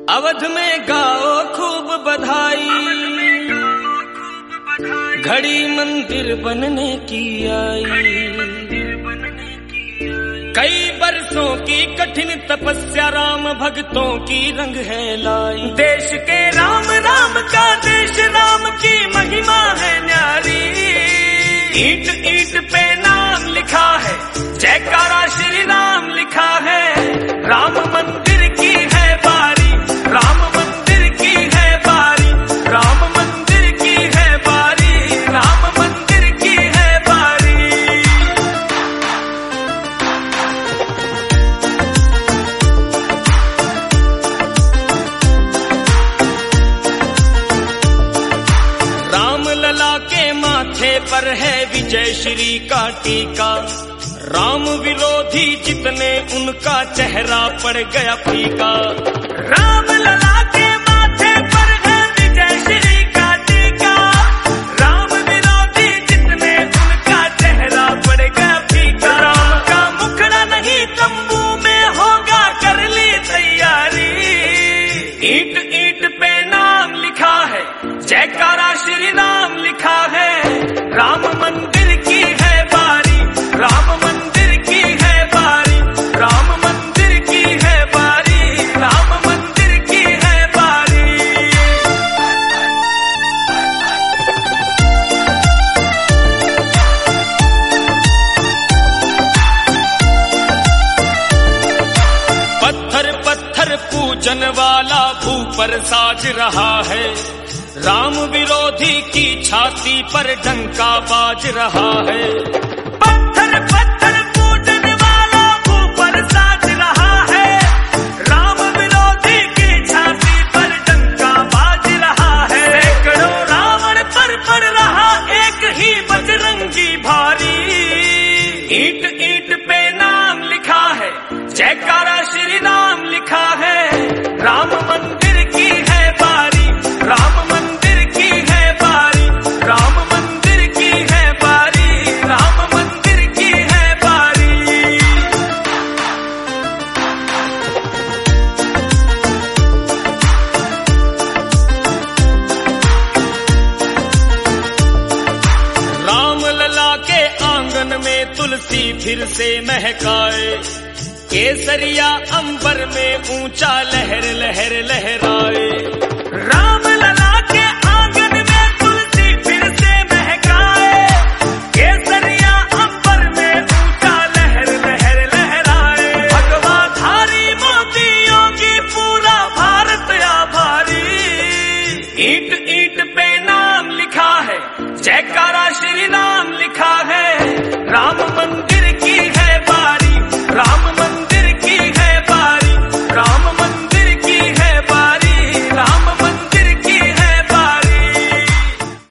अवध में गाओ खूब बधाई, घड़ी मंदिर बनने की आई। कई बरसों की कठिन तपस्या राम भक्तों की रंग है लाई। देश के राम राम का देश राम की महिमा है न्यारी। ईंट ईंट पे नाम लिखा है, जयकारा श्री राम लिखा है। राम मंदिर की है बारी, राम मंदिर की है बारी, राम मंदिर की है बारी, राम मंदिर की है बारी। राम लला के माथे पर है विजय श्री का टीका। राम विरोधी जितने उनका चेहरा पड़ गया फीका। राम लला के माथे पर है विजय श्री का टीका। राम विरोधी जितने उनका चेहरा पड़ गया फीका। राम का मुखड़ा नहीं तंबू में होगा, कर ली तैयारी। ईंट ईंट पे नाम लिखा है, जयकारा श्री राम लिखा है। राम मंदिर की है बारी, राम मंदिर की है बारी, राम मंदिर की है बारी, राम मंदिर की है बारी। पत्थर पत्थर पूजन वाला भू पर साज रहा है। राम विरोधी की छाती पर डंका बाज रहा है। पत्थर पत्थर पूजन वाला भू पर साज रहा है। राम विरोधी की छाती पर डंका बाज रहा है। सैकड़ों रावण पर पड़ रहा एक ही बजरंगी भारी। ईंट ईंट पे नाम लिखा है, जयकारा श्री राम लिखा है। राम मंदिर की है बारी, राम मंदिर की है बारी, राम मंदिर की है बारी, राम मंदिर की है बारी। राम लला के आंगन में तुलसी फिर से महकाए। केसरिया अंबर में ऊंचा लहर लहर लहराए। राम लला